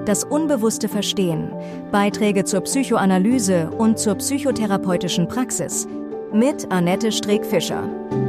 das unbewusste Verstehen, Beiträge zur Psychoanalyse und zur psychotherapeutischen Praxis mit Annette Streeck-Fischer.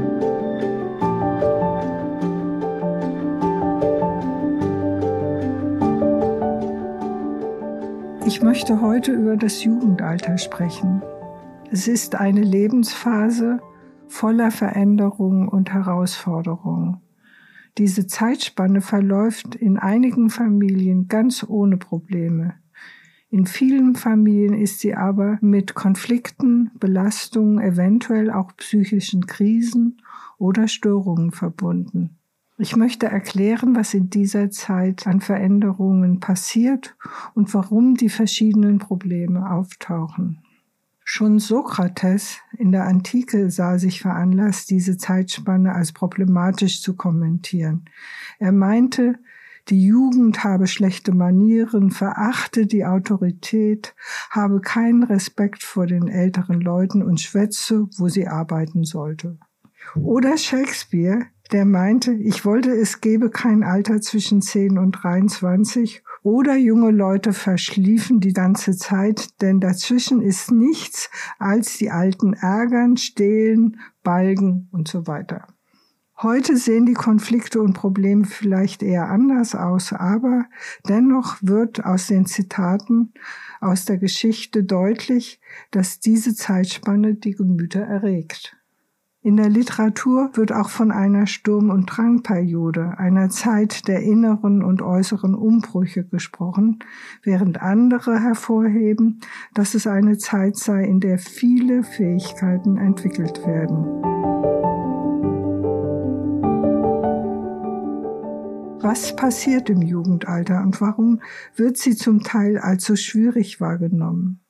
Ich möchte heute über das Jugendalter sprechen. Es ist eine Lebensphase voller Veränderungen und Herausforderungen. Diese Zeitspanne verläuft in einigen Familien ganz ohne Probleme. In vielen Familien ist sie aber mit Konflikten, Belastungen, eventuell auch psychischen Krisen oder Störungen verbunden. Ich möchte erklären, was in dieser Zeit an Veränderungen passiert und warum die verschiedenen Probleme auftauchen. Schon Sokrates in der Antike sah sich veranlasst, diese Zeitspanne als problematisch zu kommentieren. Er meinte, die Jugend habe schlechte Manieren, verachte die Autorität, habe keinen Respekt vor den älteren Leuten und schwätze, wo sie arbeiten sollte. Oder Shakespeare, der meinte, ich wollte, es gebe kein Alter zwischen 10 und 23, oder junge Leute verschliefen die ganze Zeit, denn dazwischen ist nichts, als die Alten ärgern, stehlen, balgen und so weiter. Heute sehen die Konflikte und Probleme vielleicht eher anders aus, aber dennoch wird aus den Zitaten aus der Geschichte deutlich, dass diese Zeitspanne die Gemüter erregt. In der Literatur wird auch von einer Sturm- und Drangperiode, einer Zeit der inneren und äußeren Umbrüche gesprochen, während andere hervorheben, dass es eine Zeit sei, in der viele Fähigkeiten entwickelt werden. Was passiert im Jugendalter und warum wird sie zum Teil als so schwierig wahrgenommen?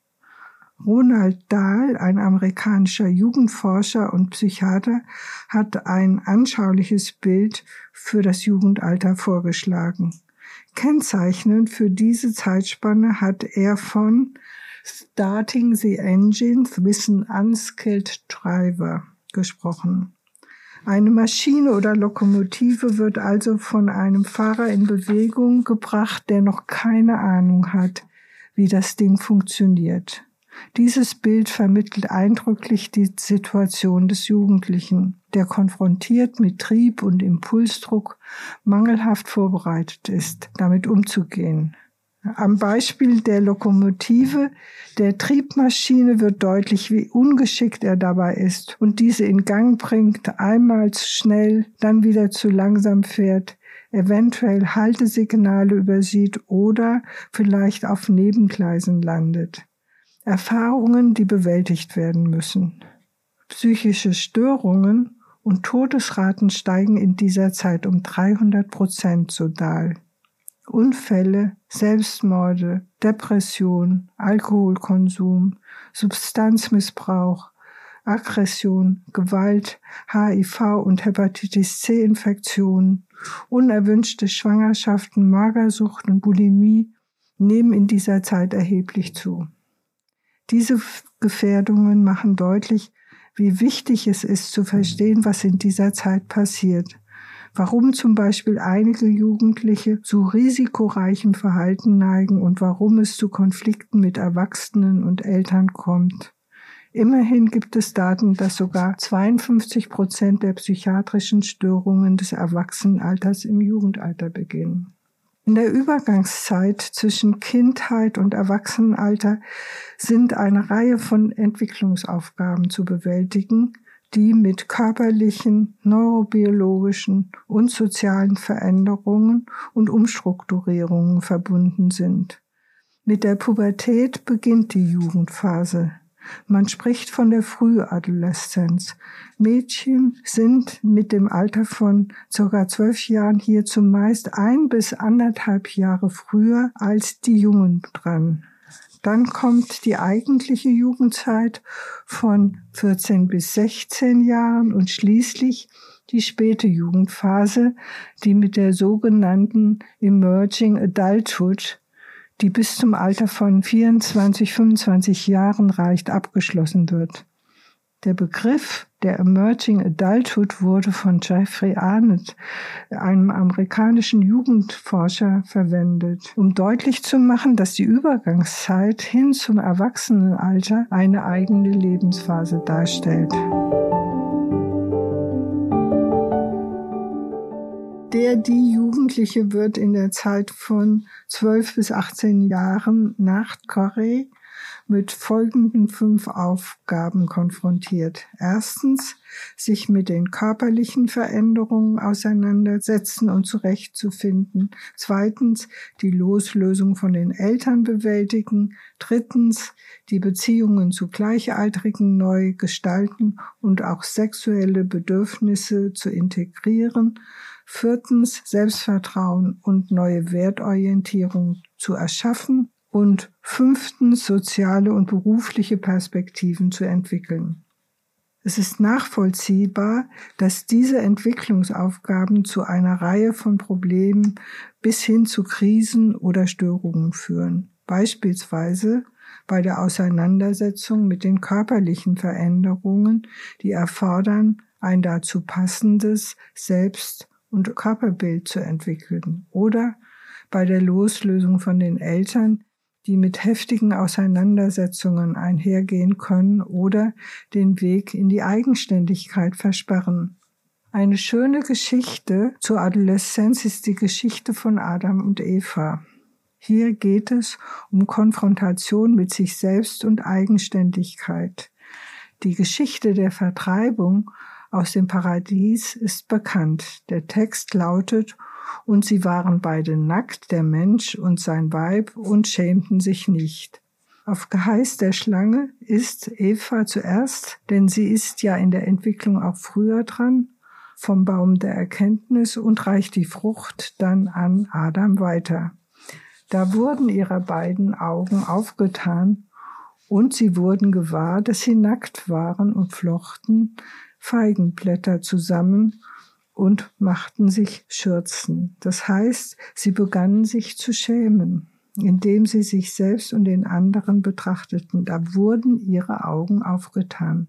Ronald Dahl, ein amerikanischer Jugendforscher und Psychiater, hat ein anschauliches Bild für das Jugendalter vorgeschlagen. Kennzeichnend für diese Zeitspanne hat er von Starting the Engines with an Unskilled Driver gesprochen. Eine Maschine oder Lokomotive wird also von einem Fahrer in Bewegung gebracht, der noch keine Ahnung hat, wie das Ding funktioniert. Dieses Bild vermittelt eindrücklich die Situation des Jugendlichen, der konfrontiert mit Trieb und Impulsdruck mangelhaft vorbereitet ist, damit umzugehen. Am Beispiel der Lokomotive, der Triebmaschine, wird deutlich, wie ungeschickt er dabei ist und diese in Gang bringt, einmal zu schnell, dann wieder zu langsam fährt, eventuell Haltesignale übersieht oder vielleicht auf Nebengleisen landet. Erfahrungen, die bewältigt werden müssen. Psychische Störungen und Todesraten steigen in dieser Zeit um 300%, so Dahl. Unfälle, Selbstmorde, Depression, Alkoholkonsum, Substanzmissbrauch, Aggression, Gewalt, HIV- und Hepatitis-C-Infektionen, unerwünschte Schwangerschaften, Magersucht und Bulimie nehmen in dieser Zeit erheblich zu. Diese Gefährdungen machen deutlich, wie wichtig es ist, zu verstehen, was in dieser Zeit passiert. Warum zum Beispiel einige Jugendliche zu risikoreichem Verhalten neigen und warum es zu Konflikten mit Erwachsenen und Eltern kommt. Immerhin gibt es Daten, dass sogar 52% der psychiatrischen Störungen des Erwachsenenalters im Jugendalter beginnen. In der Übergangszeit zwischen Kindheit und Erwachsenenalter sind eine Reihe von Entwicklungsaufgaben zu bewältigen, die mit körperlichen, neurobiologischen und sozialen Veränderungen und Umstrukturierungen verbunden sind. Mit der Pubertät beginnt die Jugendphase. Man spricht von der Frühadoleszenz. Mädchen sind mit dem Alter von ca. 12 Jahren hier zumeist 1 bis 1,5 Jahre früher als die Jungen dran. Dann kommt die eigentliche Jugendzeit von 14 bis 16 Jahren und schließlich die späte Jugendphase, die mit der sogenannten Emerging Adulthood, die bis zum Alter von 24, 25 Jahren reicht, abgeschlossen wird. Der Begriff der Emerging Adulthood wurde von Jeffrey Arnett, einem amerikanischen Jugendforscher, verwendet, um deutlich zu machen, dass die Übergangszeit hin zum Erwachsenenalter eine eigene Lebensphase darstellt. Die Jugendliche wird in der Zeit von 12 bis 18 Jahren nach Corey mit folgenden 5 Aufgaben konfrontiert. Erstens, sich mit den körperlichen Veränderungen auseinandersetzen und zurechtzufinden. Zweitens, die Loslösung von den Eltern bewältigen. Drittens, die Beziehungen zu Gleichaltrigen neu gestalten und auch sexuelle Bedürfnisse zu integrieren. Viertens, Selbstvertrauen und neue Wertorientierung zu erschaffen. Und 5. soziale und berufliche Perspektiven zu entwickeln. Es ist nachvollziehbar, dass diese Entwicklungsaufgaben zu einer Reihe von Problemen bis hin zu Krisen oder Störungen führen. Beispielsweise bei der Auseinandersetzung mit den körperlichen Veränderungen, die erfordern, ein dazu passendes Selbst- und Körperbild zu entwickeln. Oder bei der Loslösung von den Eltern, die mit heftigen Auseinandersetzungen einhergehen können oder den Weg in die Eigenständigkeit versperren. Eine schöne Geschichte zur Adoleszenz ist die Geschichte von Adam und Eva. Hier geht es um Konfrontation mit sich selbst und Eigenständigkeit. Die Geschichte der Vertreibung aus dem Paradies ist bekannt. Der Text lautet: Und sie waren beide nackt, der Mensch und sein Weib, und schämten sich nicht. Auf Geheiß der Schlange isst Eva zuerst, denn sie ist ja in der Entwicklung auch früher dran, vom Baum der Erkenntnis und reicht die Frucht dann an Adam weiter. Da wurden ihre beiden Augen aufgetan und sie wurden gewahr, dass sie nackt waren und flochten Feigenblätter zusammen und machten sich Schürzen. Das heißt, sie begannen sich zu schämen, indem sie sich selbst und den anderen betrachteten. Da wurden ihre Augen aufgetan.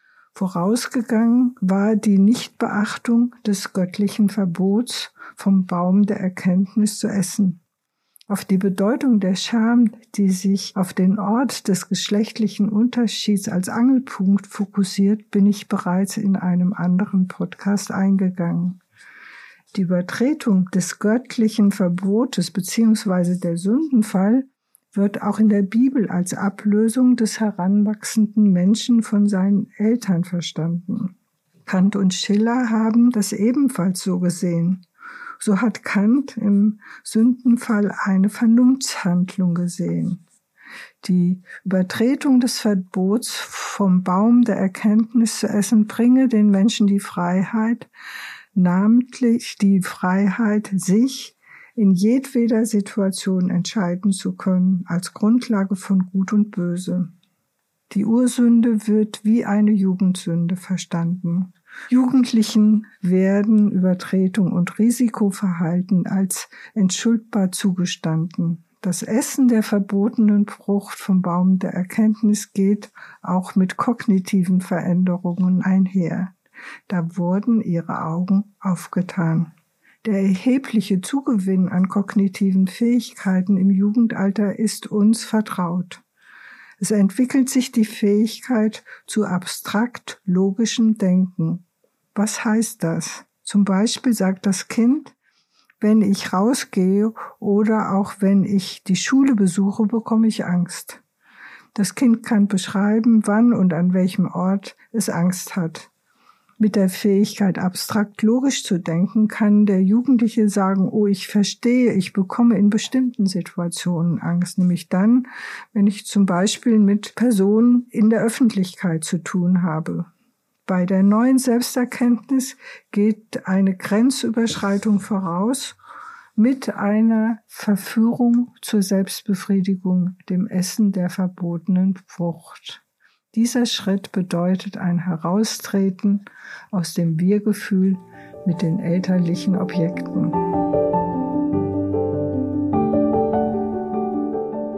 Vorausgegangen war die Nichtbeachtung des göttlichen Verbots, vom Baum der Erkenntnis zu essen. Auf die Bedeutung der Scham, die sich auf den Ort des geschlechtlichen Unterschieds als Angelpunkt fokussiert, bin ich bereits in einem anderen Podcast eingegangen. Die Übertretung des göttlichen Verbotes bzw. der Sündenfall wird auch in der Bibel als Ablösung des heranwachsenden Menschen von seinen Eltern verstanden. Kant und Schiller haben das ebenfalls so gesehen. So hat Kant im Sündenfall eine Vernunftshandlung gesehen. Die Übertretung des Verbots, vom Baum der Erkenntnis zu essen, bringe den Menschen die Freiheit, namentlich die Freiheit, sich in jedweder Situation entscheiden zu können, als Grundlage von Gut und Böse. Die Ursünde wird wie eine Jugendsünde verstanden. Jugendlichen werden Übertretung und Risikoverhalten als entschuldbar zugestanden. Das Essen der verbotenen Frucht vom Baum der Erkenntnis geht auch mit kognitiven Veränderungen einher. Da wurden ihre Augen aufgetan. Der erhebliche Zugewinn an kognitiven Fähigkeiten im Jugendalter ist uns vertraut. Es entwickelt sich die Fähigkeit zu abstrakt-logischem Denken. Was heißt das? Zum Beispiel sagt das Kind: Wenn ich rausgehe oder auch wenn ich die Schule besuche, bekomme ich Angst. Das Kind kann beschreiben, wann und an welchem Ort es Angst hat. Mit der Fähigkeit, abstrakt logisch zu denken, kann der Jugendliche sagen: Oh, ich verstehe, ich bekomme in bestimmten Situationen Angst, nämlich dann, wenn ich zum Beispiel mit Personen in der Öffentlichkeit zu tun habe. Bei der neuen Selbsterkenntnis geht eine Grenzüberschreitung voraus mit einer Verführung zur Selbstbefriedigung, dem Essen der verbotenen Frucht. Dieser Schritt bedeutet ein Heraustreten aus dem Wir-Gefühl mit den elterlichen Objekten.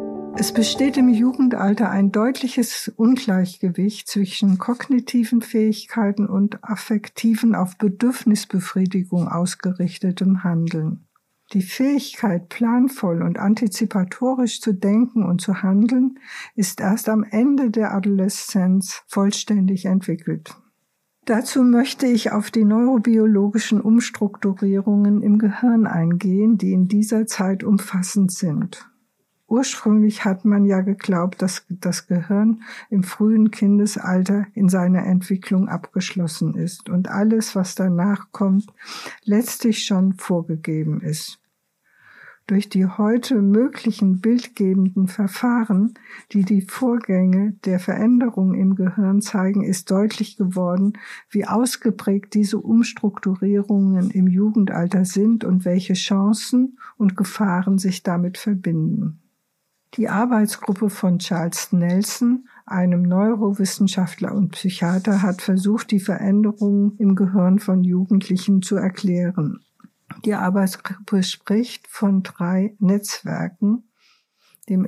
Es besteht im Jugendalter ein deutliches Ungleichgewicht zwischen kognitiven Fähigkeiten und affektiven, auf Bedürfnisbefriedigung ausgerichtetem Handeln. Die Fähigkeit, planvoll und antizipatorisch zu denken und zu handeln, ist erst am Ende der Adoleszenz vollständig entwickelt. Dazu möchte ich auf die neurobiologischen Umstrukturierungen im Gehirn eingehen, die in dieser Zeit umfassend sind. Ursprünglich hat man ja geglaubt, dass das Gehirn im frühen Kindesalter in seiner Entwicklung abgeschlossen ist und alles, was danach kommt, letztlich schon vorgegeben ist. Durch die heute möglichen bildgebenden Verfahren, die die Vorgänge der Veränderung im Gehirn zeigen, ist deutlich geworden, wie ausgeprägt diese Umstrukturierungen im Jugendalter sind und welche Chancen und Gefahren sich damit verbinden. Die Arbeitsgruppe von Charles Nelson, einem Neurowissenschaftler und Psychiater, hat versucht, die Veränderungen im Gehirn von Jugendlichen zu erklären. Die Arbeitsgruppe spricht von 3 Netzwerken, dem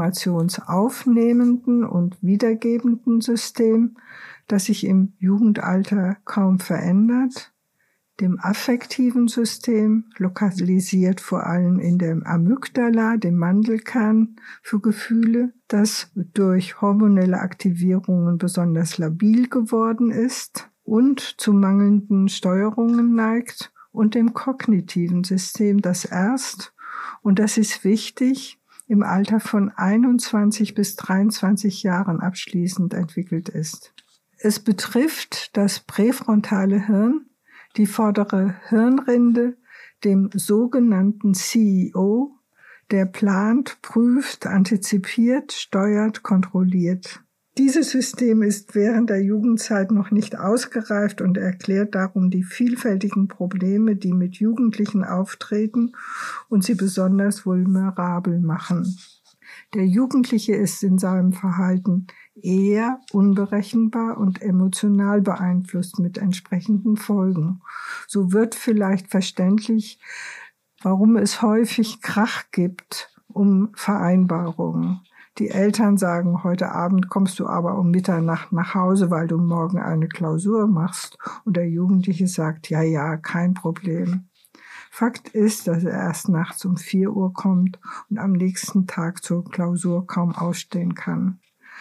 informationsaufnehmenden und wiedergebenden System, das sich im Jugendalter kaum verändert, dem affektiven System, lokalisiert vor allem in der Amygdala, dem Mandelkern für Gefühle, das durch hormonelle Aktivierungen besonders labil geworden ist und zu mangelnden Steuerungen neigt, und dem kognitiven System, das erst, und das ist wichtig, im Alter von 21 bis 23 Jahren abschließend entwickelt ist. Es betrifft das präfrontale Hirn, die vordere Hirnrinde, dem sogenannten CEO, der plant, prüft, antizipiert, steuert, kontrolliert. Dieses System ist während der Jugendzeit noch nicht ausgereift und erklärt darum die vielfältigen Probleme, die mit Jugendlichen auftreten und sie besonders vulnerabel machen. Der Jugendliche ist in seinem Verhalten eher unberechenbar und emotional beeinflusst mit entsprechenden Folgen. So wird vielleicht verständlich, warum es häufig Krach gibt um Vereinbarungen. Die Eltern sagen, heute Abend kommst du aber um Mitternacht nach Hause, weil du morgen eine Klausur machst. Und der Jugendliche sagt, ja, kein Problem. Fakt ist, dass er erst nachts um 4 Uhr kommt und am nächsten Tag zur Klausur kaum ausstehen kann.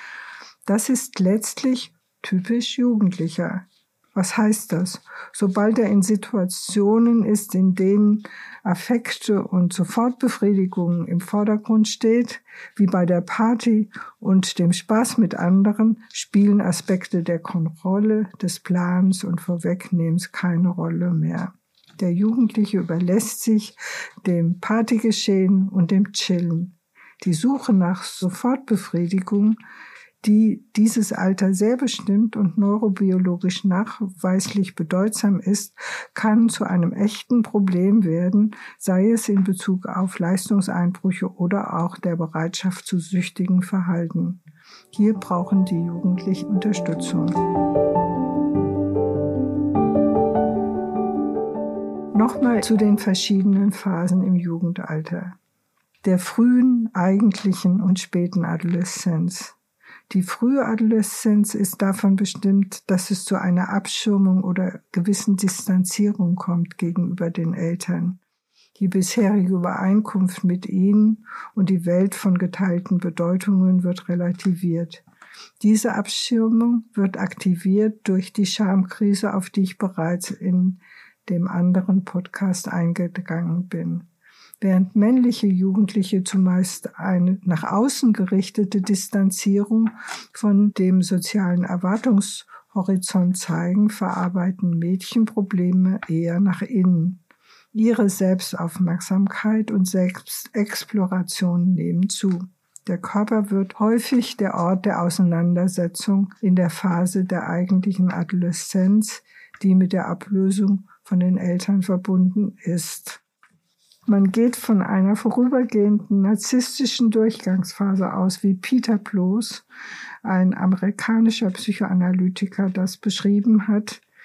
Das ist letztlich typisch Jugendlicher. Was heißt das? Sobald er in Situationen ist, in denen Affekte und Sofortbefriedigung im Vordergrund steht, wie bei der Party und dem Spaß mit anderen, spielen Aspekte der Kontrolle, des Plans und Vorwegnehmens keine Rolle mehr. Der Jugendliche überlässt sich dem Partygeschehen und dem Chillen. Die Suche nach Sofortbefriedigung, die dieses Alter sehr bestimmt und neurobiologisch nachweislich bedeutsam ist, kann zu einem echten Problem werden, sei es in Bezug auf Leistungseinbrüche oder auch der Bereitschaft zu süchtigen Verhalten. Hier brauchen die Jugendlichen Unterstützung. Nochmal zu den verschiedenen Phasen im Jugendalter. Der frühen, eigentlichen und späten Adoleszenz. Die frühe Adoleszenz ist davon bestimmt, dass es zu einer Abschirmung oder gewissen Distanzierung kommt gegenüber den Eltern. Die bisherige Übereinkunft mit ihnen und die Welt von geteilten Bedeutungen wird relativiert. Diese Abschirmung wird aktiviert durch die Schamkrise, auf die ich bereits in dem anderen Podcast eingegangen bin. Während männliche Jugendliche zumeist eine nach außen gerichtete Distanzierung von dem sozialen Erwartungshorizont zeigen, verarbeiten Mädchen Probleme eher nach innen. Ihre Selbstaufmerksamkeit und Selbstexploration nehmen zu. Der Körper wird häufig der Ort der Auseinandersetzung in der Phase der eigentlichen Adoleszenz, die mit der Ablösung von den Eltern verbunden ist. Man geht von einer vorübergehenden narzisstischen Durchgangsphase aus, wie Peter Blos, ein amerikanischer Psychoanalytiker, das beschrieben hat,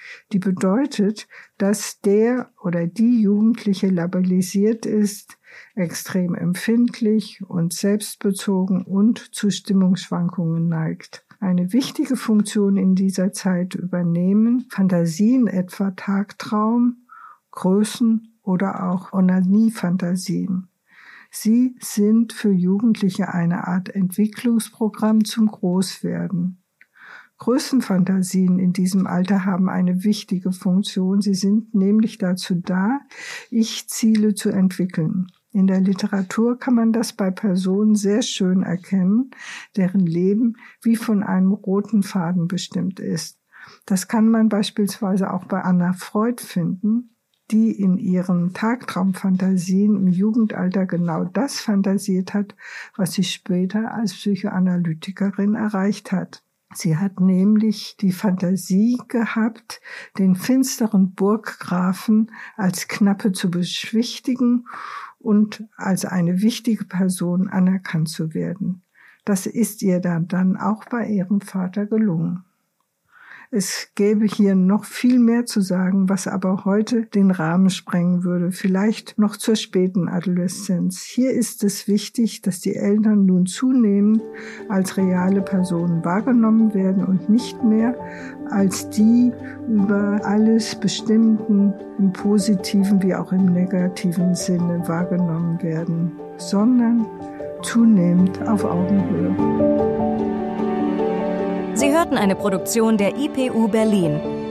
die bedeutet, dass der oder die Jugendliche labellisiert ist, extrem empfindlich und selbstbezogen und zu Stimmungsschwankungen neigt. Eine wichtige Funktion in dieser Zeit übernehmen Fantasien, etwa Tagtraum, Größen oder auch Onaniefantasien. Sie sind für Jugendliche eine Art Entwicklungsprogramm zum Großwerden. Größenfantasien in diesem Alter haben eine wichtige Funktion. Sie sind nämlich dazu da, Ich-Ziele zu entwickeln. In der Literatur kann man das bei Personen sehr schön erkennen, deren Leben wie von einem roten Faden bestimmt ist. Das kann man beispielsweise auch bei Anna Freud finden, die in ihren Tagtraumfantasien im Jugendalter genau das fantasiert hat, was sie später als Psychoanalytikerin erreicht hat. Sie hat nämlich die Fantasie gehabt, den finsteren Burggrafen als Knappe zu beschwichtigen und als eine wichtige Person anerkannt zu werden. Das ist ihr dann auch bei ihrem Vater gelungen. Es gäbe hier noch viel mehr zu sagen, was aber heute den Rahmen sprengen würde, vielleicht noch zur späten Adoleszenz. Hier ist es wichtig, dass die Eltern nun zunehmend als reale Personen wahrgenommen werden und nicht mehr als die über alles Bestimmten im positiven wie auch im negativen Sinne wahrgenommen werden, sondern zunehmend auf Augenhöhe. Sie hörten eine Produktion der IPU Berlin.